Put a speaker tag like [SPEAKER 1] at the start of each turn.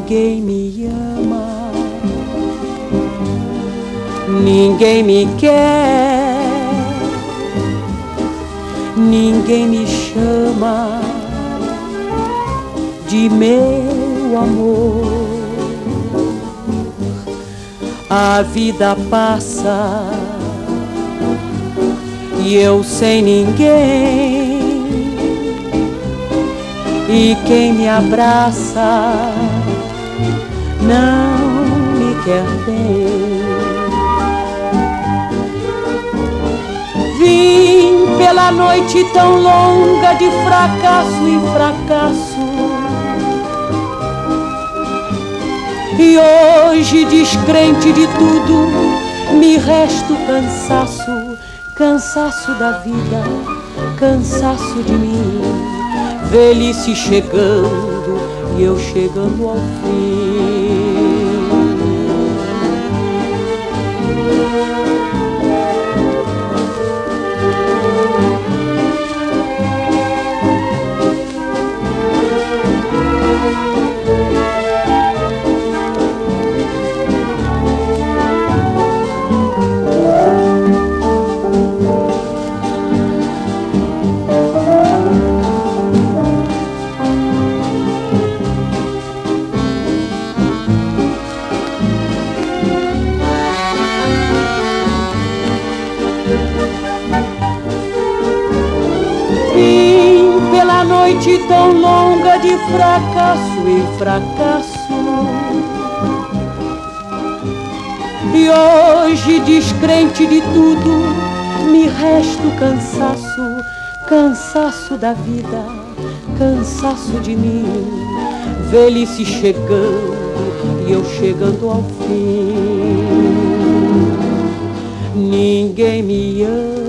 [SPEAKER 1] ninguém me ama, ninguém me quer, ninguém me chama de meu amor. A vida passa e eu sem ninguém, e quem me abraça não me quer bem. Vim pela noite tão longa de fracasso em fracasso, e hoje, descrente de tudo, me resta o cansaço, cansaço da vida, cansaço de mim. Velhice chegando e eu chegando ao fim. Vim pela noite tão longa de fracasso em fracasso, e hoje, descrente de tudo, me resta o cansaço, cansaço da vida, cansaço de mim. Velhice chegando e eu chegando ao fim. Ninguém me ama,